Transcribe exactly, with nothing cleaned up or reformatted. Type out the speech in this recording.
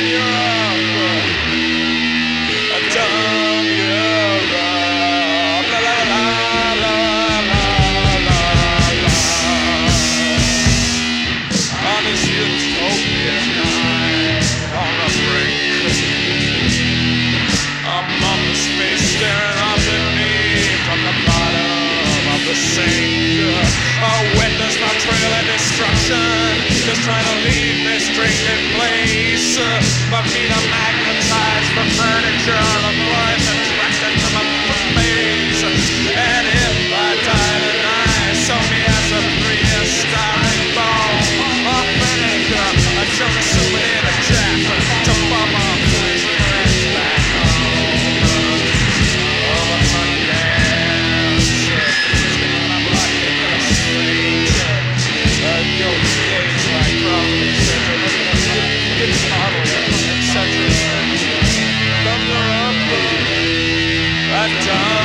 Just trying to leave this drinking place. My feet are magnetized for furniture. The floor is attracted to my face. And if I die tonight, show me as a prehistoric bone or vinegar. I shall assume it in a jack to bomb off the trash back home. Oh, my dance. I'm like in the street. A dope stage like probably says a look at a good model, et cetera. Thunder up, I die.